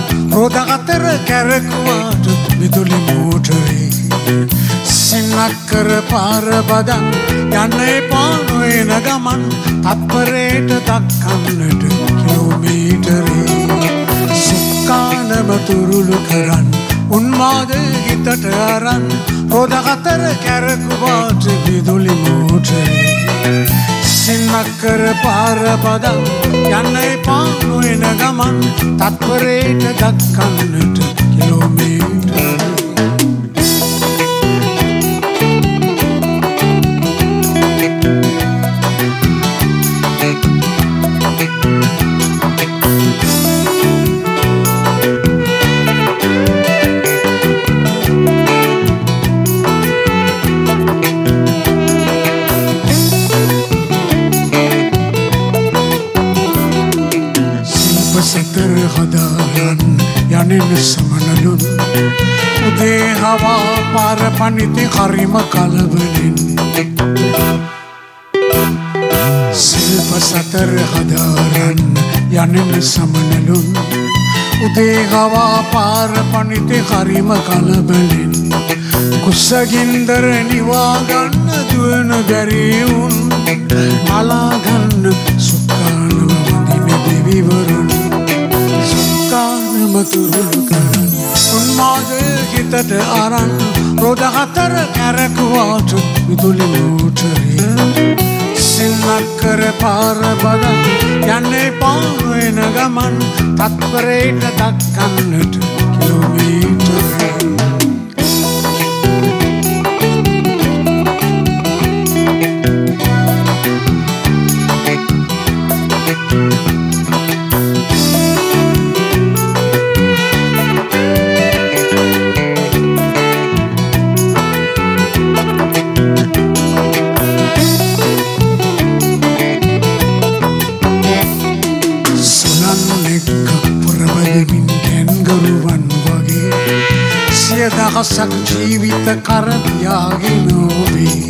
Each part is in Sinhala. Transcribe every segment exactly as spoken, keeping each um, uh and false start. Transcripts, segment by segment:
රෝද අතර කැරකුවාට විදුලි මෝටරේ සින්නක් කර පාර බදන් යන්න එපා නොයන ගමන් තත්පරයට දක්කන්නට කිලෝමීටරේ සුක්කානම තුරුළු කරන් උන්මාද හිතට අරන් රෝද අතර කැරකුවාට විදුලි මෝටරේ සින්නක් කර පාර බදන් යන්න එපා නොයන ගමන් තත්පරයට දක්කන්නට කිලෝමීටරේ සතර හදාරන් යනෙන සමනලුන් උදේ හවා පාර පනිති හරිම කලබලින් සිල්ප සතර හදාරන් යනෙන සමනලුන් උදේ හවා පාර පනිති හරිම කලබලින් කුසගින්දර නිවා ගන්න දුවන බැරිවුන් නලා ගන්න සුක්කානම වඳින දෙවිවරුන් තුරුළු කරන් උන්මාද හිතට අරන් රෝද අතර කැරකුවාට විදුලි මෝටරේ සින්නක් කර පාර බදන් යන්න එපා නොයන ගමන් තත්පරයට දක්කන්නට කිලෝමීටරේ දහසක් ජීවිත කරතියාගෙන ඔබේ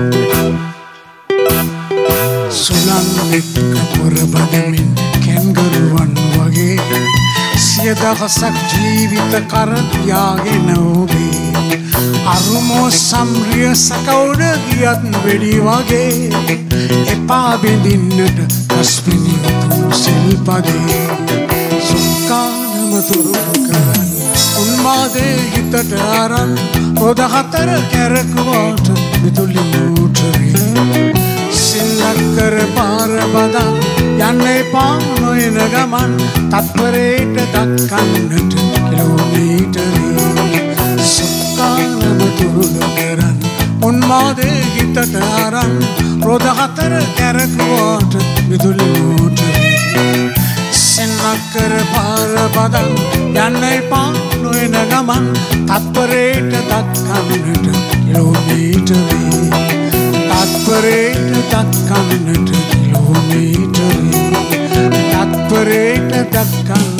සුලන් එක්ක පොරබදමින් කැන්ගරුවන් වගේ සිය දහසක් ජීවිත කරතියාගෙන ඔබේ අරුමෝ සම්රිය සකවුඩ ගියත් වෙඩි වගේ එපා බෙදින්නට කස්පිනියතුන් සිල්පදේ සුක්කානම තුරුළු කරන් උන්මාදේ හිතට අරන් රෝද අතර කැරකුවාට විදුලි මෝටරේ සින්නක් කර පාර බදන් යන්න එපා නොයන ගමන් තත්පරයට දක්කන්නට කිලෝමීටරේ සුක්කානම තුරුළු කරන් උන්මාදේ හිතට අරන් රෝද අතර කැරකුවාට විදුලි මෝටරේ සින්නක් කර පාර බදන් යන්න එපා නොයන ගමන් තත්පරයට දක්කන්නට කිලෝමීටරේ තත්පරයට දක්කන්නට කිලෝමීටරේ තත්පරයට දක්කන්නට